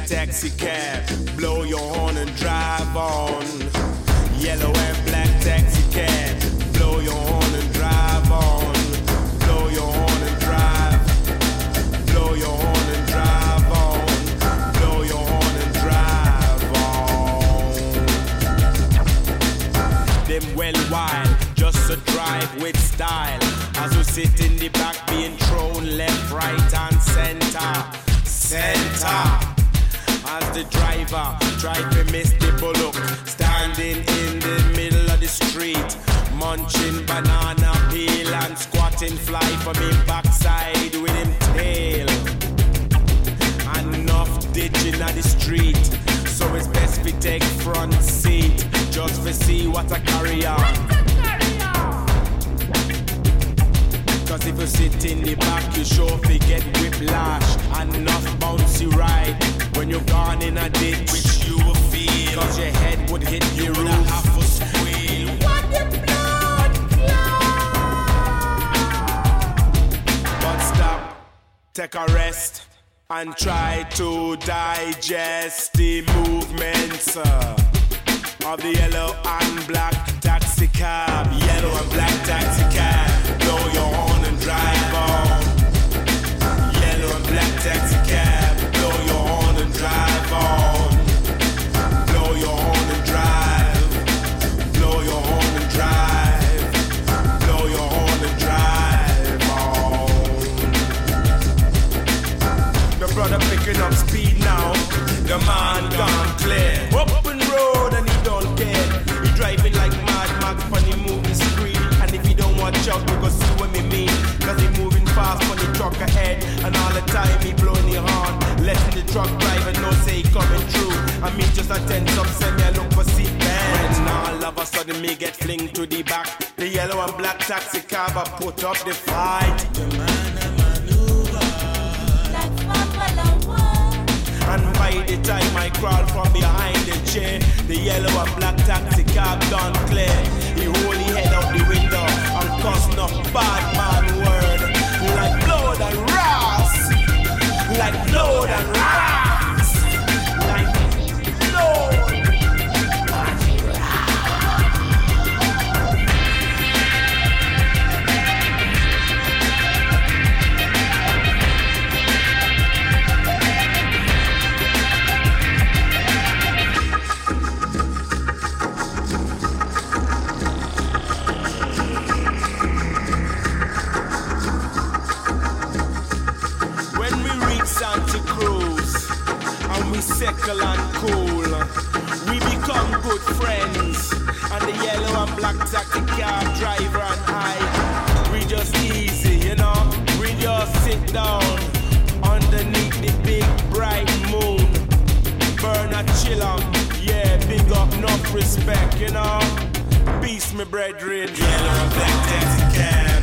taxi cab, blow your horn and drive on. Yellow and black taxi cab, blow your horn and drive on. Blow your horn and drive. Blow your horn and drive on. Blow your horn and drive on. Them well wild, just a drive with style. As we sit in the back being thrown left, right and center. As the driver tried to miss the bullock, standing in the middle of the street, munching banana peel and squatting fly from him backside with him tail. And enough ditching at the street, so it's best we take front seat, just to see what I carry on. Cause if you sit in the back, you sure fi get whiplash and enough bouncy ride when you're gone in a ditch, which you will feel. Cause your head would hit the roof. Half a squeal. What the blood clot? But stop, take a rest, and try to digest the movements of the yellow and black taxi cab. Yellow and black taxi cab, blow your horn and drive on. Yellow and black taxi cab, blow your horn and drive on. Blow your horn and drive. Blow your horn and drive. Blow your horn and drive on. The brother picking up speed now. The man gone clear. Open road and he don't care. He driving like Mad Max on the movie screen. And if he don't watch out, you go see what me mean. Cause he moving fast on the truck ahead. And all the time he blowing the horn, letting the truck driver know say he coming through. And me just attend some send me a look for seat belt. And all of a sudden me get fling to the back. The yellow and black taxi cab I put up the fight. The man a maneuver like Formula 1. And by the time I crawl from behind the chair, the yellow and black taxi cab done clear. He hold his head out the window and cuss no bad man word. Like blood and ras. Like blood and ras. Like blood. Santa Cruz, and we settle and cool. We become good friends, and the yellow and black taxi cab driver and I, we just easy, you know. We just sit down underneath the big bright moon, burn a chiller, yeah, big up, enough respect, you know. Peace, my brethren. Yellow and black taxi cab.